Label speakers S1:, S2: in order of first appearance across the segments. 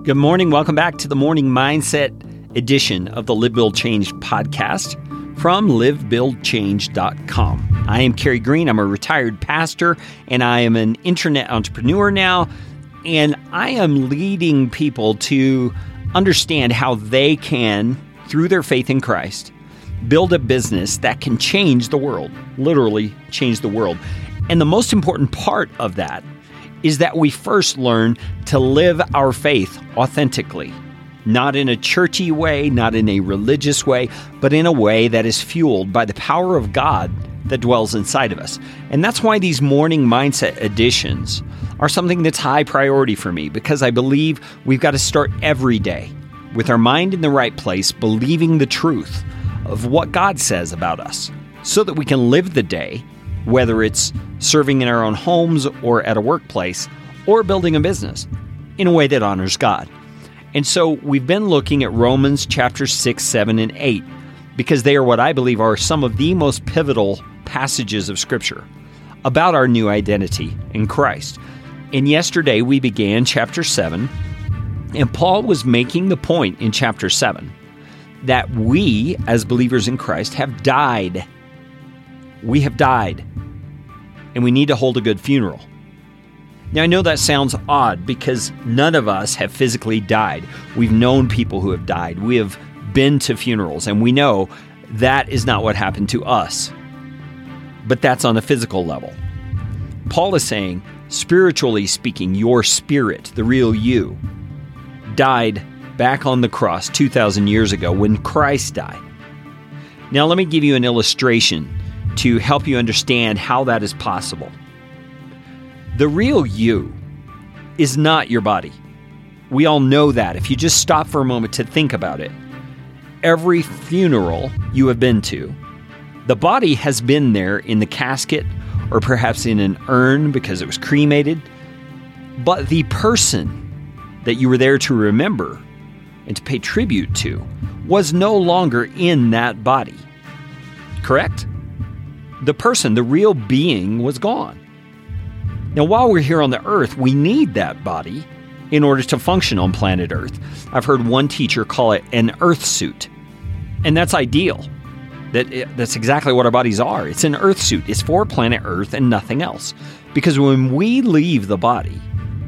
S1: Good morning. Welcome back to the Morning Mindset edition of the Live, Build, Change podcast from livebuildchange.com. I am Kerry Green. I'm a retired pastor, and I am an internet entrepreneur now, and I am leading people to understand how they can, through their faith in Christ, build a business that can change the world, literally change the world. And the most important part of that is that we first learn to live our faith authentically, not in a churchy way, not in a religious way, but in a way that is fueled by the power of God that dwells inside of us. And that's why these morning mindset editions are something that's high priority for me, because I believe we've got to start every day with our mind in the right place, believing the truth of what God says about us, so that we can live the day, whether it's serving in our own homes or at a workplace or building a business, in a way that honors God. And so we've been looking at Romans chapter 6, 7, and 8, because they are what I believe are some of the most pivotal passages of Scripture about our new identity in Christ. And yesterday we began chapter 7, and Paul was making the point in chapter 7 that we, as believers in Christ, have died. We have died, and we need to hold a good funeral. Now, I know that sounds odd because none of us have physically died. We've known people who have died. We have been to funerals, and we know that is not what happened to us. But that's on a physical level. Paul is saying, spiritually speaking, your spirit, the real you, died back on the cross 2,000 years ago when Christ died. Now, let me give you an illustration to help you understand how that is possible. The real you is not your body. We all know that. If you just stop for a moment to think about it, every funeral you have been to, the body has been there in the casket or perhaps in an urn because it was cremated, but the person that you were there to remember and to pay tribute to was no longer in that body. Correct? The person, the real being, was gone. Now, while we're here on the earth, we need that body in order to function on planet Earth. I've heard one teacher call it an earth suit, and that's ideal. That's exactly what our bodies are. It's an earth suit. It's for planet Earth and nothing else. Because when we leave the body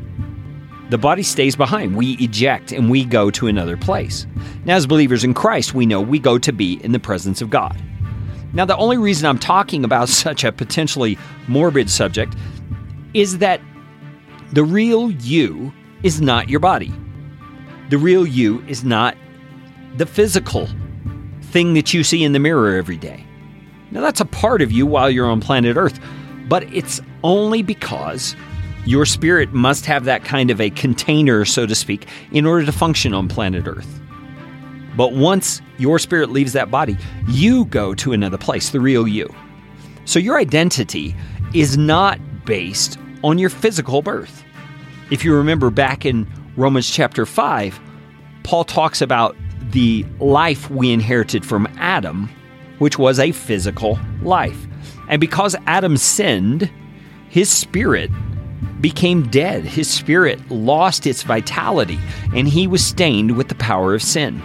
S1: stays behind. We eject and we go to another place. Now, as believers in Christ, we know we go to be in the presence of God. Now, the only reason I'm talking about such a potentially morbid subject is that the real you is not your body. The real you is not the physical thing that you see in the mirror every day. Now, that's a part of you while you're on planet Earth, but it's only because your spirit must have that kind of a container, so to speak, in order to function on planet Earth. But once your spirit leaves that body, you go to another place, the real you. So your identity is not based on your physical birth. If you remember back in Romans chapter 5, Paul talks about the life we inherited from Adam, which was a physical life. And because Adam sinned, his spirit became dead. His spirit lost its vitality, and he was stained with the power of sin.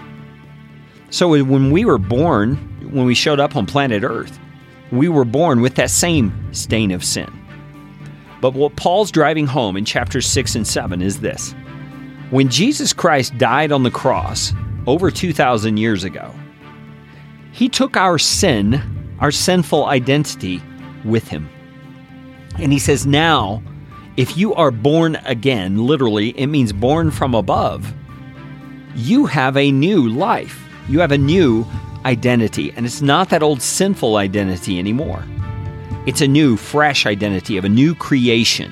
S1: So when we were born, when we showed up on planet Earth, we were born with that same stain of sin. But what Paul's driving home in chapters 6 and 7 is this. When Jesus Christ died on the cross over 2,000 years ago, he took our sin, our sinful identity, with him. And he says, now, if you are born again, literally, it means born from above, you have a new life. You have a new identity, and it's not that old sinful identity anymore. It's a new, fresh identity of a new creation.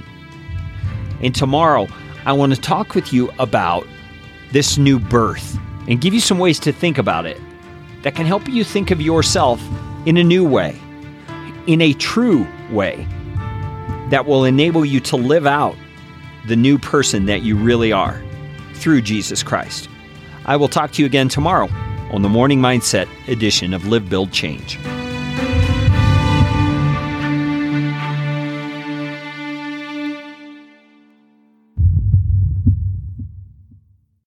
S1: And tomorrow, I want to talk with you about this new birth and give you some ways to think about it that can help you think of yourself in a new way, in a true way, that will enable you to live out the new person that you really are through Jesus Christ. I will talk to you again tomorrow on the Morning Mindset edition of Live, Build, Change.